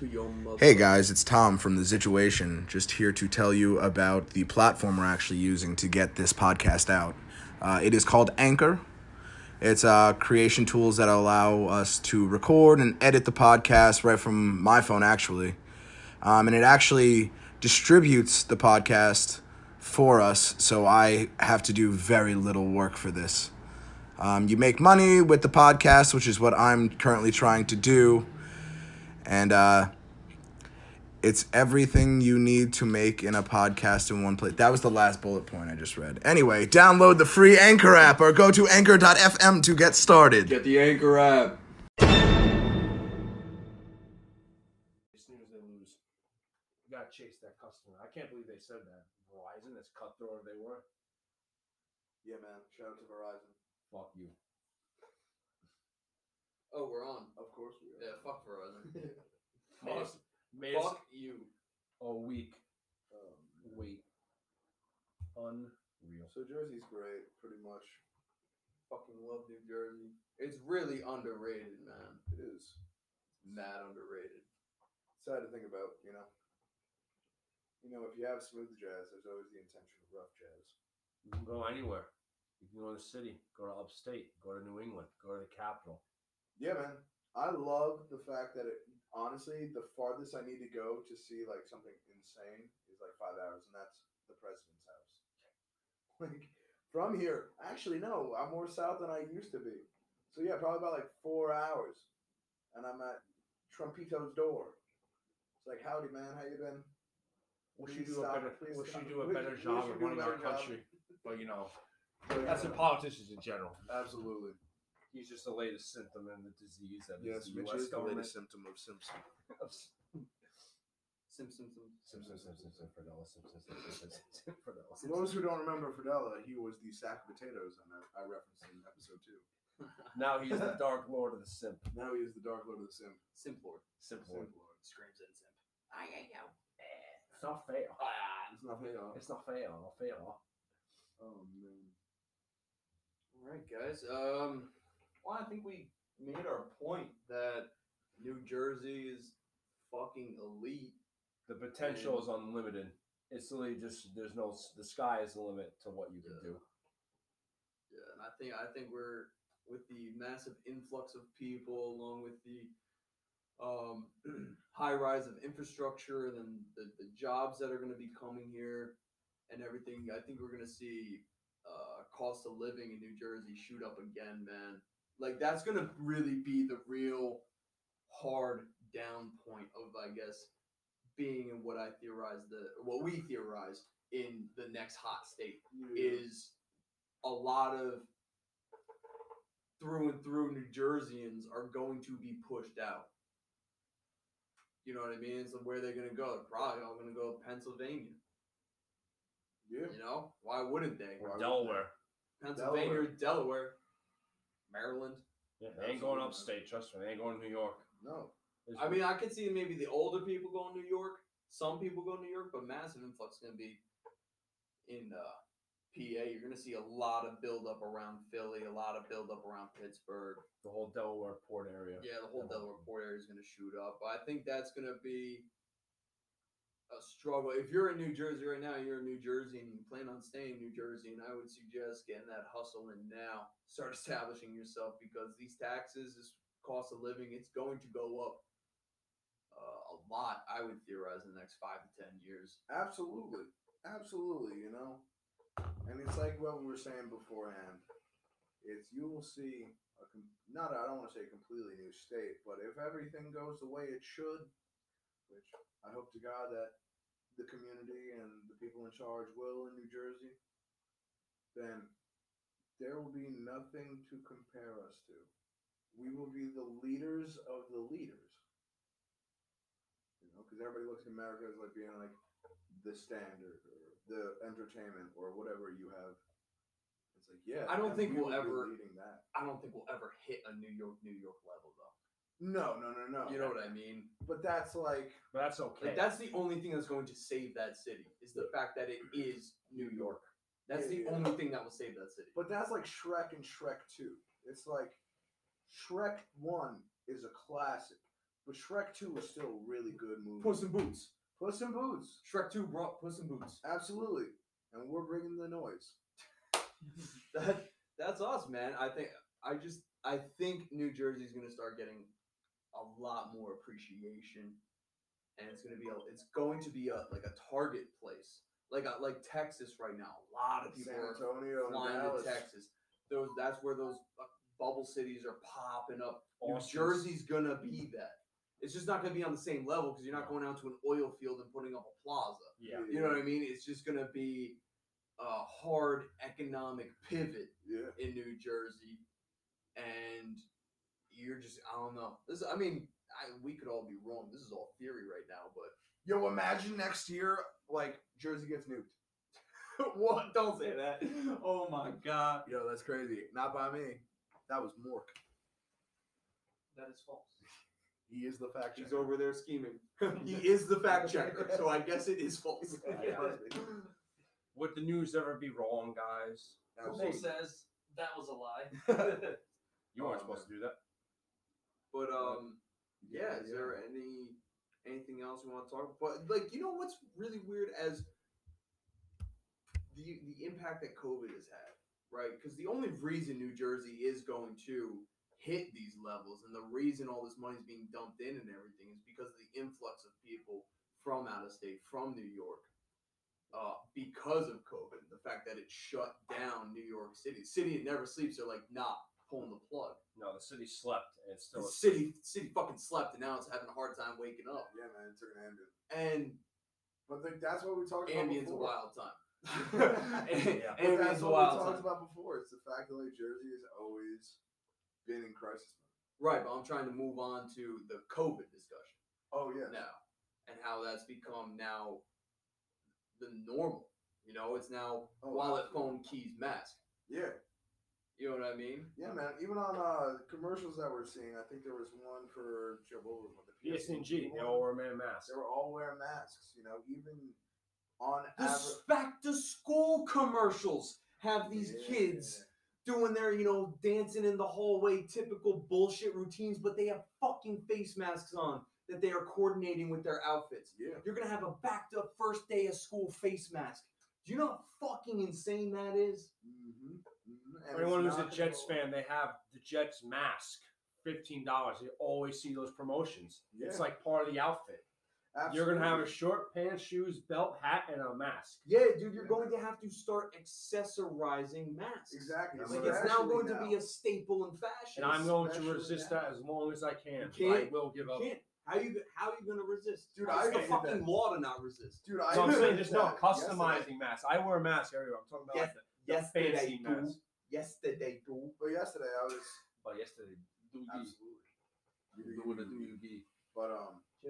your mother. Hey guys, it's Tom from The Situation, just here to tell you about the platform we're actually using to get this podcast out. It is called Anchor. It's creation tools that allow us to record and edit the podcast right from my phone, actually. And it actually distributes the podcast for us, so I have to do very little work for this. You make money with the podcast, which is what I'm currently trying to do. And it's everything you need to make in a podcast in one place. That was the last bullet point I just read. Anyway, download the free Anchor app or go to anchor.fm to get started. Get the Anchor app. As soon as they lose, you gotta chase that customer. I can't believe they said that. Verizon, as cutthroat they were. Yeah, man. Shout out to Verizon. Fuck you. Oh, we're on. Of course we are. Yeah, fuck Verizon. Made us Fuck you. a week. Wait. Unreal. So Jersey's great, pretty much. Fucking love New Jersey. It's really underrated, man. It is. Mad underrated. Sad to think about, you know. You know, if you have smooth jazz, there's always the intention of rough jazz. You can go anywhere. You can go to the city, go to upstate, go to New England, go to the capital. Yeah, man. I love the fact that honestly, the farthest I need to go to see like something insane is like 5 hours, and that's the president's house. Like from here, actually, no, I'm more south than I used to be. So yeah, probably about like 4 hours, and I'm at Trumpito's door. It's like, howdy, man, how you been? We should do a better job of running our country. But you know, That's in politicians in general. Absolutely. He's just the latest symptom in the disease that Yes, is the Mitch U.S. is the government. latest symptom of Simpson. Simpson, Fredella, Fredella. For those who don't remember Fredella, he was the sack of potatoes, and I referenced in episode 2. Now he's the Dark Lord of the Simp. Now he is the Dark Lord of the Simp. Simp Lord. Simp Lord. Screams in Simp. I ain't know. It's not fair. It's not fair. It's not fair. Oh man. Alright, guys. Well, I think we made our point that New Jersey is fucking elite. The potential is unlimited. It's literally just the sky is the limit to what you can do. Yeah, and I think we're with the massive influx of people, along with the high rise of infrastructure, and then the jobs that are going to be coming here and everything. I think we're going to see cost of living in New Jersey shoot up again, man. Like that's going to really be the real hard down point of, I guess, being in what we theorized in the next hot state is a lot of through and through New Jerseyans are going to be pushed out. You know what I mean? So where they're going to go? They're probably all going to go to Pennsylvania. Yeah. You know? Why wouldn't they? Or Delaware. Pennsylvania, Delaware, Maryland. Yeah, they ain't going upstate, trust me. They ain't going to New York. No. I mean, I could see maybe the older people going to New York. Some people go to New York, but massive influx is going to be in PA. You're going to see a lot of buildup around Philly, a lot of buildup around Pittsburgh. The whole Delaware port area. Yeah, the whole Delaware port area is going to shoot up. But I think that's going to be a struggle. If you're in New Jersey right now, you're in New Jersey and you plan on staying in New Jersey, and I would suggest getting that hustle in now. Start establishing yourself, because these taxes, this cost of living, it's going to go up a lot, I would theorize, in the next 5 to 10 years. Absolutely. Absolutely, you know? And it's like what we were saying beforehand. You will see, I don't want to say a completely new state, but if everything goes the way it should, which I hope to God that the community and the people in charge will in New Jersey, then there will be nothing to compare us to. We will be the leaders of the leaders. You know, because everybody looks at America as like being like the standard or the entertainment or whatever you have. It's like, yeah, I don't think we'll ever leading that. I don't think we'll ever hit a New York level, though. No. You know what I mean? But that's like... But that's okay. Like, that's the only thing that's going to save that city, is the fact that it is New York. That's the only thing that will save that city. But that's like Shrek and Shrek 2. It's like Shrek 1 is a classic, But Shrek 2 was still a really good movie. Puss in Boots. Puss in Boots. Shrek 2 brought Puss in Boots. Absolutely. And we're bringing the noise. That's us, man. I think New Jersey's gonna start getting a lot more appreciation, and it's going to be a target place, like Texas right now. A lot of people San are Antonio and flying Dallas. to Texas. That's where those bubble cities are popping up. Austin's- New Jersey's gonna be that. It's just not gonna be on the same level because you're not going out to an oil field and putting up a plaza. Yeah. You know what I mean? It's just gonna be a hard economic pivot Yeah. in New Jersey, and you're just I don't know. We could all be wrong. This is all theory right now, but Yo, imagine next year, like, Jersey gets nuked. what? Don't say that. Oh my god. Yo, that's crazy. Not by me. That was Mork. That is false. He is the fact He's checker. over there scheming. He is the fact checker, so I guess it is false. Would the news ever be wrong, guys? Google says that was a lie. You weren't Oh, supposed to do that. But yeah, is there anything else we want to talk about? But what's really weird as the impact that COVID has had, right? Because the only reason New Jersey is going to hit these levels and the reason all this money is being dumped in and everything is because of the influx of people from out of state, from New York, because of COVID. The fact that it shut down New York City. The city, it never sleeps. They're like, nah, pulling the plug. No, the city slept, and it's still The city fucking slept, and now it's having a hard time waking up. Yeah, man, it took an ambient. And But that's what we talked about ambient's a before. wild time. Yeah. But Ambient's that's a what we wild talked time. about before. It's the fact that, like, Jersey has always been in crisis mode. Right, but I'm trying to move on to the COVID discussion Oh, yeah. now, and how that's become now the normal. It's now Oh, wallet, absolutely. phone, keys, mask. Yeah. You know what I mean? Yeah, man. Even on commercials that we're seeing, I think there was one for the PSG. They all wear man masks. They were all wearing masks. Even on The average. back to school commercials have these kids doing their, dancing in the hallway, typical bullshit routines, but they have fucking face masks on that they are coordinating with their outfits. Yeah. You're gonna have a back to first day of school face mask. Do you know how fucking insane that is? Mm-hmm. Mm-hmm. For anyone who's a Jets fan, they have the Jets mask, $15. You always see those promotions. It's Yeah. like part of the outfit. Absolutely. You're gonna have a short pants, shoes, belt, hat, and a mask. Yeah, dude, you're going to have to start accessorizing masks. Exactly. Like it's now Especially going to now. be a staple in fashion. And I'm going to Especially resist now. that as long as I can. You I can't. will give You up. can't. How you gonna resist? Dude, It's I the hated fucking that. law to not resist. Dude, So I'm saying did there's no that customizing masks. I wear a mask everywhere. I'm talking about Yes, the yesterday, fancy dude. mask. Yesterday, dude. But yesterday I was But yesterday, absolutely. But But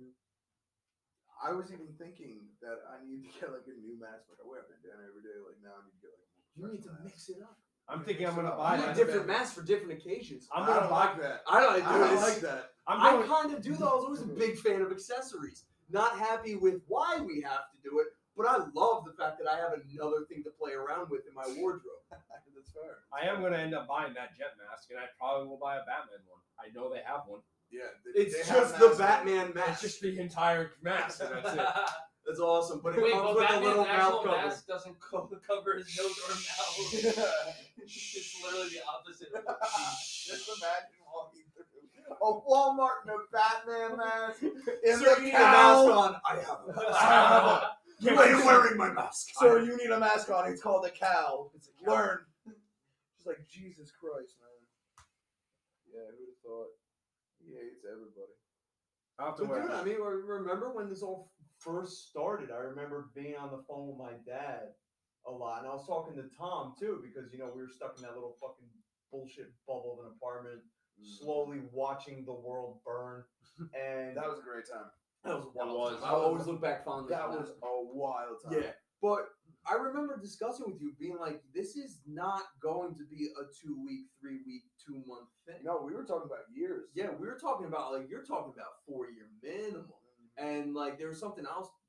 I was even thinking that I need to get like a new mask. Like I wear a bandana every day. Like now I need to get like. You need to mix it up. I'm thinking I'm gonna I buy You like need that. different masks for different occasions. I'm I gonna don't buy like that. I don't do I don't this. like that. I going. kind of do though. I was always a big fan of accessories. Not happy with why we have to do it, but I love the fact that I have another thing to play around with in my wardrobe. That's fair. I am gonna end up buying that Jet mask, and I probably will buy a Batman one. I know they have one. Yeah. It's they just have the masks Batman It's mask. just the entire mask, and that's it. That's awesome, but it Wait, comes but with a Batman's little mouth actual cover. mask doesn't cover his nose or mouth. It's literally the opposite of what Just imagine walking through a Walmart in a Batman mask. In Sir, the you need a mask cowl. on. I have a mask. You I ain't am wearing my mask. Sir, you need a mask on. It's called a cowl. It's a cowl. Learn. Just like Jesus Christ, man. Yeah, who'd have thought? He hates everybody. I'll have to But wear. dude, it. I mean, remember when this all first started? I remember being on the phone with my dad a lot, and I was talking to Tom too because we were stuck in that little fucking bullshit bubble of an apartment, slowly watching the world burn, and That was a great time. that was a That wild was. time. I always look back fondly. That on was a wild time. yeah. But I remember discussing with you, being like, "This is not going to be a 2-week, 3-week, 2-month thing." No, we were talking about years. Yeah, we were talking about you're talking about 4-year minimum. And like there was something I was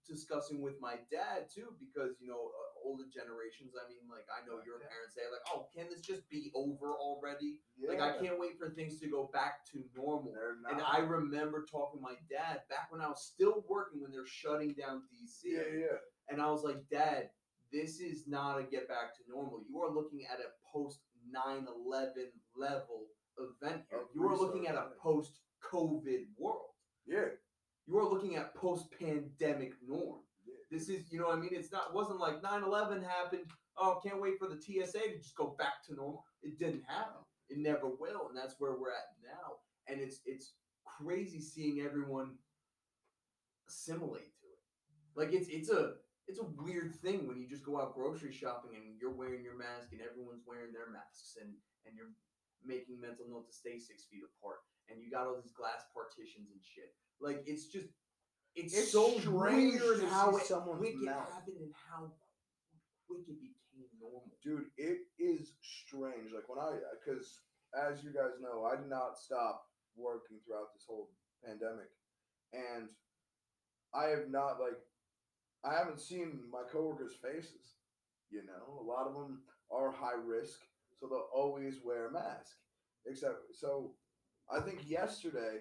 discussing with my dad too, because older generations. I mean, like I know your parents say like, "Oh, can this just be over already?" Like I can't wait for things to go back to normal. And I remember talking to my dad back when I was still working when they're shutting down DC. Yeah. And I was like, Dad, this is not a get back to normal. You are looking at a post 9/11 level event here. You are looking at a post COVID world. Yeah. You are looking at post pandemic norm. This is, you know what I mean? It wasn't like 9/11 happened. Oh, can't wait for the TSA to just go back to normal. It didn't happen. It never will, and that's where we're at now. And it's crazy seeing everyone assimilate to it. Like it's a weird thing when you just go out grocery shopping and you're wearing your mask and everyone's wearing their masks and you're making mental note to stay 6 feet apart and you got all these glass partitions and shit. Like it's so strange weird to how see someone's quick it mouth. happened and how quick it became normal. Dude, it is strange. Like because as you guys know, I did not stop working throughout this whole pandemic, and I haven't seen my coworkers' faces. A lot of them are high risk, so they'll always wear a mask. So I think yesterday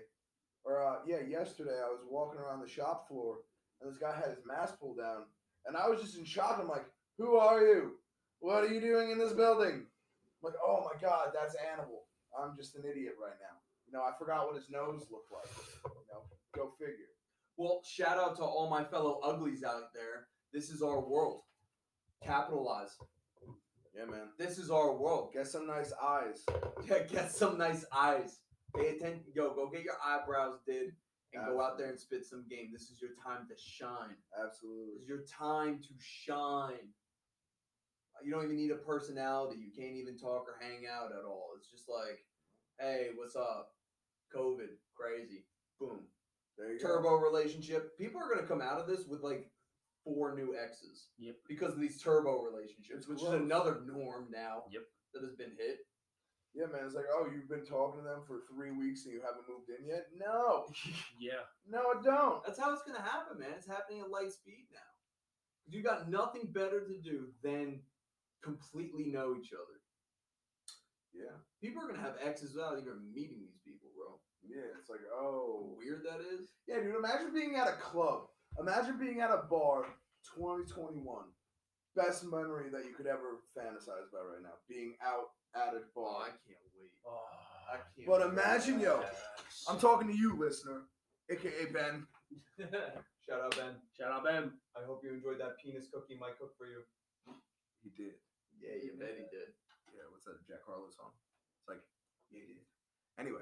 I was walking around the shop floor, and this guy had his mask pulled down, and I was just in shock. I'm like, "Who are you? What are you doing in this building?" I'm like, "Oh my God, that's Animal. I'm just an idiot right now. I forgot what his nose looked like. Go figure." Well, shout out to all my fellow uglies out there. This is our world. Capitalize. Yeah, man. This is our world. Get some nice eyes. Yeah, get some nice eyes. Pay attention. Go get your eyebrows did and go out there and spit some game. This is your time to shine. Absolutely. This is your time to shine. You don't even need a personality. You can't even talk or hang out at all. It's just like, hey, what's up? COVID. Crazy. Boom. There you Turbo relationship. People are going to come out of this with like 4 new exes. Yep. Because of these turbo relationships, It's which gross. is another norm now. Yep. That has been hit. Yeah, man. It's like, oh, you've been talking to them for 3 weeks and you haven't moved in yet? No. Yeah. No, I don't. That's how it's going to happen, man. It's happening at light speed now. You got nothing better to do than completely know each other. Yeah. People are going to have exes without even meeting these people, bro. Yeah, it's like, How oh. weird that is. Yeah, dude, imagine being at a club. Imagine being at a bar 2021. Best memory that you could ever fantasize about right now. Being out at a Oh, bar. I can't wait. Oh, I can't But wait. imagine, yo, I'm talking to you, listener, aka Ben. Shout out, Ben. Shout out, Ben. I hope you enjoyed that penis cookie Mike cooked for you. He did. Yeah, you bet he did. Yeah, what's that, Jack Harlow song? It's like, yeah, he did. Anyway.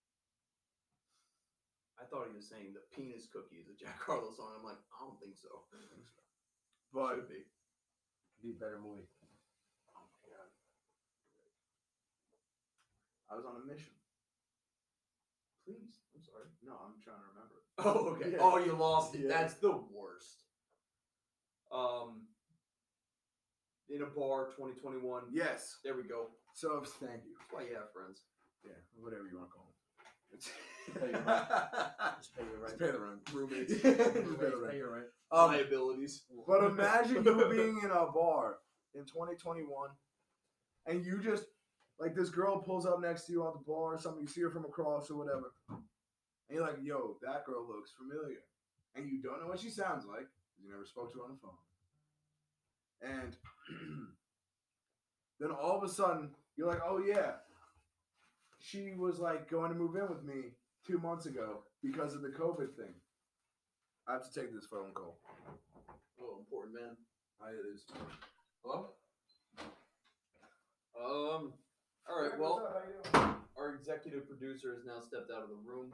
I thought he was saying the penis cookie is a Jack Harlow song. I'm like, I don't think so. But Should be. Be a better movie. oh my God. I was on a mission. Please. I'm sorry. No, I'm trying to remember. Oh, okay. Yeah. Oh, you lost it. Yeah. That's the worst. In a bar, 2021. Yes. There we go. So thank you. That's why you have friends. Yeah, whatever you want to call them. Pay your rent. Just pay your rent. Just pay the rent. Roommates. Just pay the rent. Pay your rent. Liabilities. But imagine you being in a bar in 2021 and you just, like, this girl pulls up next to you at the bar or something, you see her from across or whatever, and you're like, yo, that girl looks familiar. And you don't know what she sounds like because you never spoke to her on the phone. And then all of a sudden, you're like, oh, yeah, she was, like, going to move in with me 2 months ago because of the COVID thing. I have to take this phone call. Oh, important man. It is. Hello? All right. Hey, Well, what's up? How you doing? our executive producer has now stepped out of the room.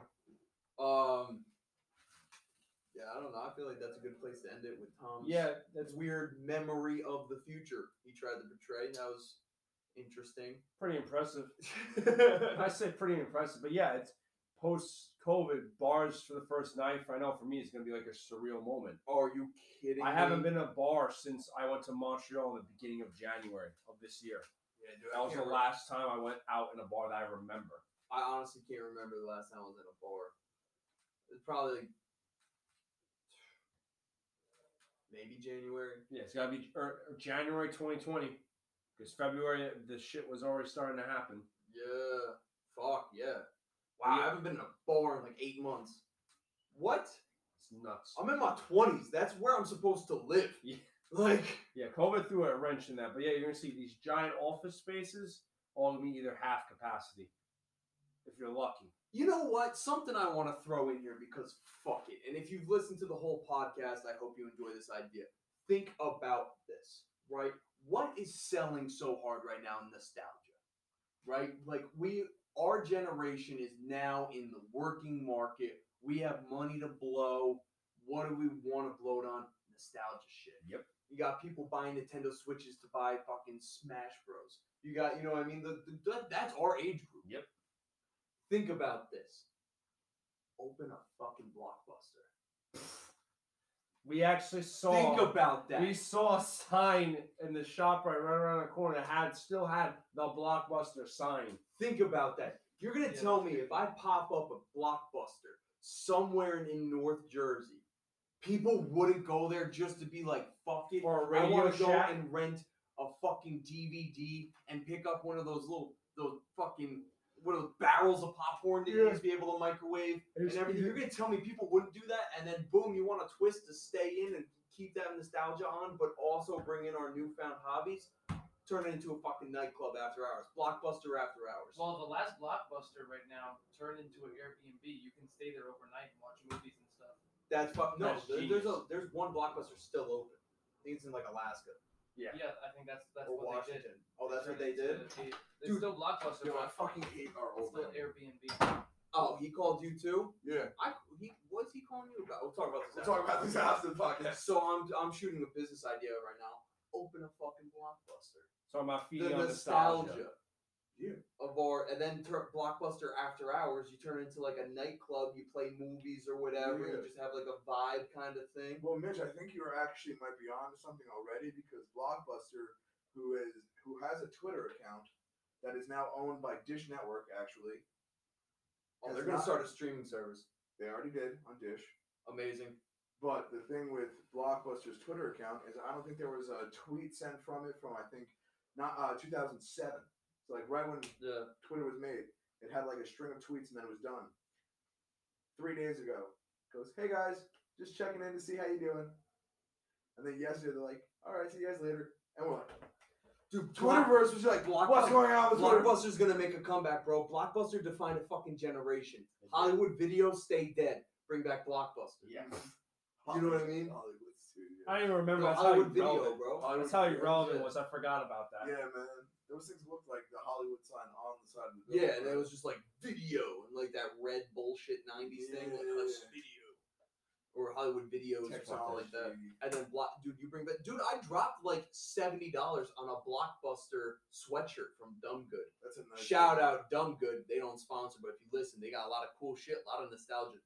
Yeah, I don't know. I feel like that's a good place to end it with Tom's That's weird memory of the future he tried to portray. That was interesting. pretty impressive. I say pretty impressive, but yeah, it's post-COVID bars for the first night. I know for me, it's gonna be like a surreal moment. Are you kidding I me? haven't been in a bar since I went to Montreal in the beginning of January of this year. Yeah, dude, That was the last time I went out in a bar that I remember. I honestly can't remember the last time I was in a bar. It's probably like maybe January. Yeah, it's gotta be January 2020, because February the shit was already starting to happen. Yeah. Fuck yeah. Wow, I haven't been in a bar in like 8 months. What? It's nuts. I'm in my 20s. That's where I'm supposed to live. Yeah. Like, Yeah, COVID threw a wrench in that. But yeah, you're gonna see these giant office spaces all gonna be either half capacity, if you're lucky. you know what? Something I want to throw in here because fuck it. And if you've listened to the whole podcast, I hope you enjoy this idea. Think about this, right? What is selling so hard right now? Nostalgia, right? Like our generation is now in the working market. We have money to blow. What do we want to blow it on? Nostalgia shit. Yep. You got people buying Nintendo Switches to buy fucking Smash Bros. You got, you know what I mean? That's our age group. Yep. Think about this. Open a fucking Blockbuster. We actually saw. Think about that. We saw a sign in the shop right around the corner that still had the Blockbuster sign. Think about that. You're gonna tell me if I pop up a Blockbuster somewhere in North Jersey, people wouldn't go there just to be like, fuck it. Or a I Radio want to go Shack. and rent a fucking DVD and pick up one of those fucking one of those barrels of popcorn that you used to be able to microwave and everything. You're gonna tell me people wouldn't do that, and then boom, you want a twist to stay in and keep that nostalgia on, but also bring in our newfound hobbies. Turn it into a fucking nightclub after hours, Blockbuster after hours. Well, the last Blockbuster right now turned into an Airbnb. You can stay there overnight and watch movies and stuff. That's no. That's There's one Blockbuster still open. I think it's in like Alaska Yeah. Yeah, I think that's or what Washington. they did. Oh, that's what turned they it did. into- It's Dude, still Blockbuster, Yo, I but fucking hate our it's old still man. Airbnb. Oh, he called you too? Yeah. What's he calling you about? We'll talk about this. We'll talk about this after the podcast. So I'm shooting a business idea right now. Open a fucking Blockbuster. Talking about feeding The on nostalgia. Yeah. Of our, and then Blockbuster after hours, you turn it into like a nightclub. You play movies or whatever. Yeah. You just have like a vibe kind of thing. Well, Mitch, I think you actually might be on to something already because Blockbuster, who has a Twitter account that is now owned by Dish Network, actually. Oh, has they're gonna not- start a streaming service. They already did on Dish. Amazing. But the thing with Blockbuster's Twitter account is I don't think there was a tweet sent from it from I think not 2007. So like right when Yeah. Twitter was made, it had like a string of tweets and then it was done. 3 days ago, goes, hey guys, just checking in to see how you doing. And then yesterday they're like, all right, see you guys later. And we're like, Dude, Twitterverse was like, what's going on with Twitter? Blockbuster's gonna make a comeback, bro. Blockbuster defined a fucking generation. Hollywood video stay dead. Bring back Blockbuster. Yeah. You know what I mean? Hollywood studio. I don't even remember. No, that's how Hollywood video, relevant. bro. That's how irrelevant Yeah. was. I forgot about that. Yeah, man. Those things looked like the Hollywood sign on the side of the Yeah, building. and it was just like video and like that red bullshit 90s thing, like us Yeah. video. Or Hollywood videos or something like that. Technology. And then dude, you bring back I dropped like $70 on a Blockbuster sweatshirt from Dumb Good. That's a nice Shout out Dumb Good. They don't sponsor, but if you listen, they got a lot of cool shit, a lot of nostalgia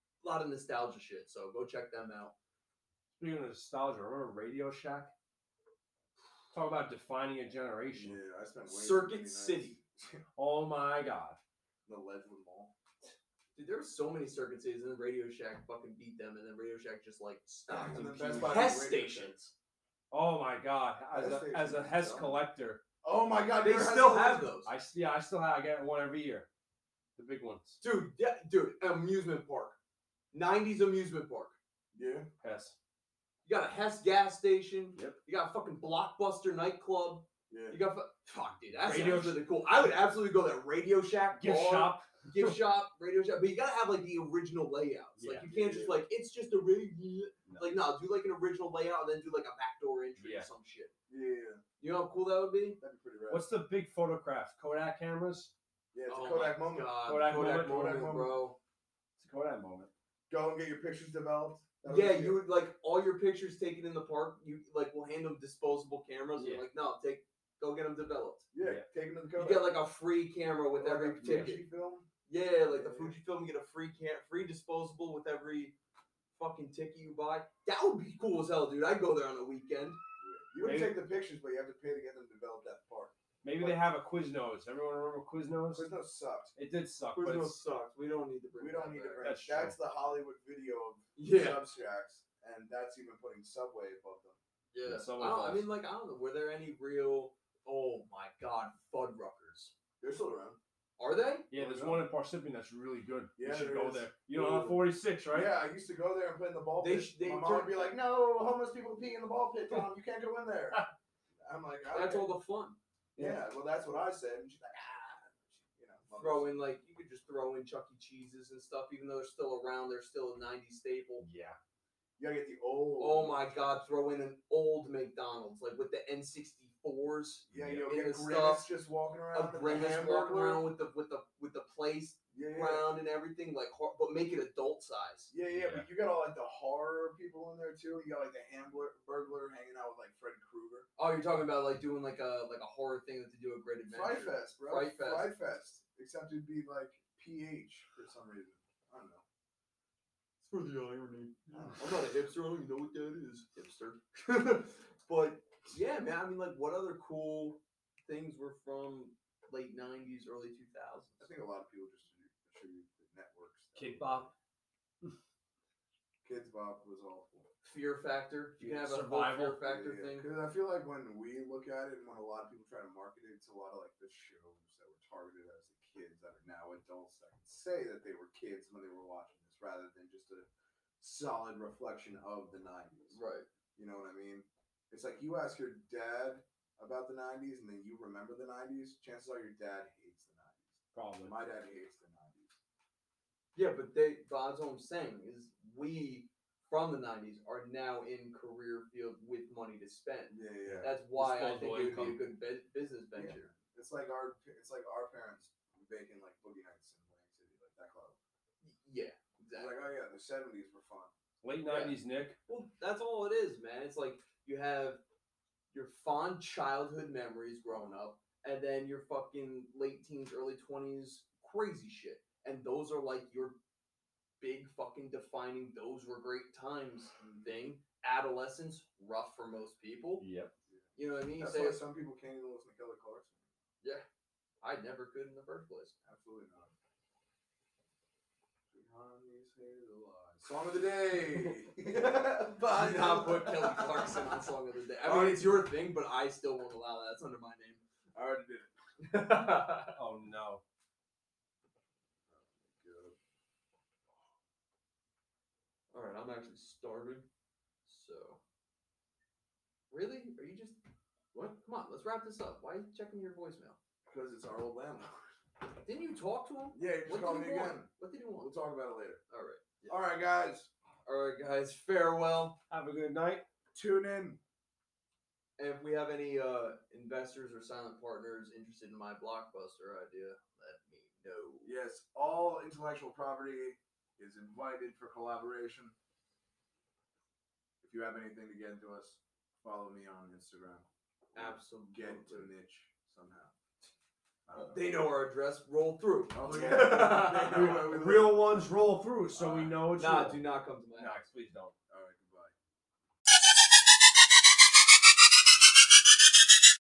shit. So go check them out. Speaking of nostalgia, remember Radio Shack? Talk about defining a generation. Yeah, I spent way too Circuit many nights City. Oh my god. in the Ledgewood Mall. Dude, there were so many circuit cities, and then Radio Shack fucking beat them, and then Radio Shack just like stopped. And And then Best Buy Hess did Radio stations. Oh my god. As Hess a stations Hess is dumb. collector, Oh my god, They there has still to- have those. I still have. I get one every year. The big ones. Dude, yeah, dude, amusement park. 90s amusement park. Yeah. Hess. You got a Hess gas station. Yep. You got a fucking Blockbuster nightclub. Yeah. You got fuck, dude, that's Radio really cool. I would absolutely go there. Radio Shack, Gift bar, shop. gift shop, Radio Shack. But you gotta have like the original layouts. Like Yeah. you can't just like it's just a really like no, do like an original layout and then do like a backdoor entry Yeah. or some shit. Yeah. You know how cool that would be? That'd be pretty rad. What's the big photographs? Kodak cameras? Yeah, it's Oh a Kodak my moment. God, Kodak Kodak moment, moment, bro. It's a Kodak moment. Go and get your pictures developed. That Yeah, was you would like all your pictures taken in the park. You like will hand them disposable cameras. Yeah. And like, no, go get them developed. Yeah, take them to the You Kodak. get like a free camera with Or every like a ticket. Fujifilm. Yeah, like the Yeah. Fujifilm, you get a free disposable with every fucking ticket you buy. That would be cool as hell, dude. I'd go there on a weekend. You would Maybe- take the pictures, but you have to pay to get them developed at the park. Maybe they have a Quiznos. Everyone remember Quiznos? Quiznos sucked. It did suck, but Quiznos it's, sucks. We don't need to bring. We don't that need to back. bring. That's That's true. the Hollywood video of Yeah. Substracts. and that's even putting Subway above them. Yeah. Yeah, so I was mean, like, I don't know. Were there any real? Oh my God, Fuddruckers. They're still around. Are they? Yeah, there's one in Parsippany that's really good. Yeah, you should there go is. there. You know, on 46, right? Yeah, I used to go there and play in the ball They pit. sh- they My mom turn- would be like, "No, homeless people pee in the ball pit, Tom. You can't go in there." I'm like, That's "Okay." all the fun. Yeah, well, that's what I said. And she's like, you know, Throw in like you could just throw in Chuck E. Cheese's and stuff, even though they're still around. They're still a '90s staple. Yeah. You gotta get the old. Oh my God, throw in an old McDonald's like with the N64s. Yeah, Yeah. you'll In get the Grimace stuff, just walking A around. with the Grimace walking hamburger. around with the place Yeah, yeah. round and everything, like, but make it adult size. Yeah, Yeah. but you got all like the horror people in there too. You got like the burglar hanging out with like Freddy Krueger. Oh, you're talking about like doing like a horror thing that they do at Great Fright Adventure. Fest, bro. Fright Fest. Fright Fest. Except it'd be like PH for some reason. I don't know. It's for the irony. I don't know. I'm not a hipster. I don't even know what that is. Hipster. But yeah, man. I mean, like, what other cool things were from late '90s, early 2000s? I think a lot of people just attribute the networks. Kid Bop. Kids Bop was awful. Fear Factor. You can have a whole Survival. Fear Factor Yeah, thing. because I feel like when we look at it and when a lot of people try to market it, it's a lot of like the shows that were targeted as the kids that are now adults that can say that they were kids when they were watching this rather than just a solid reflection of the 90s. Right. You know what I mean? It's like you ask your dad about the 90s and then you remember the 90s, chances are your dad hates the 90s. Probably. My dad hates the 90s. Yeah, but that's what I'm saying is we from the '90s are now in career field with money to spend. Yeah, yeah. That's why I think Disposable it would be a income. good business venture. It's like our parents making like boogie nights in Atlantic City, like that club. Yeah, It's exactly. like, oh yeah, the 70s were fun. Late Yeah. 90s, Nick. Well, that's all it is, man. It's like you have your fond childhood memories growing up, and then your fucking late teens, early 20s crazy shit. And those are like your big fucking defining those were great times thing. Adolescence, rough for most people. Yep. You know what I mean? That's Say, why some people can't even listen to Kelly Clarkson. yeah, I never could in the first place. Absolutely not. Behind these hazel eyes. Song of the day. Do not put Kelly Clarkson on Song of the Day. I mean, it's your thing, but I still won't allow that. It's under my name. I already did it. Oh, no. Good. All right, I'm actually starving. So, really? Are you just what? Come on, let's wrap this up. Why are you checking your voicemail? Because it's our old landlord. Didn't you talk to him? Yeah, you just What called did me he again. want? What did he want? We'll talk about it later. All right. Yeah. All right, guys. All right, guys. Farewell. Have a good night. Tune in. And if we have any investors or silent partners interested in my blockbuster idea, let me know. Yes, all intellectual property is invited for collaboration. If you have anything to get to us, follow me on Instagram. Absolutely. Get to Mitch somehow. They know our address. Roll through. Oh, yeah. They know where we live. Real ones roll through, so we know it's Nah, real. do not come to my Nah, house. please don't.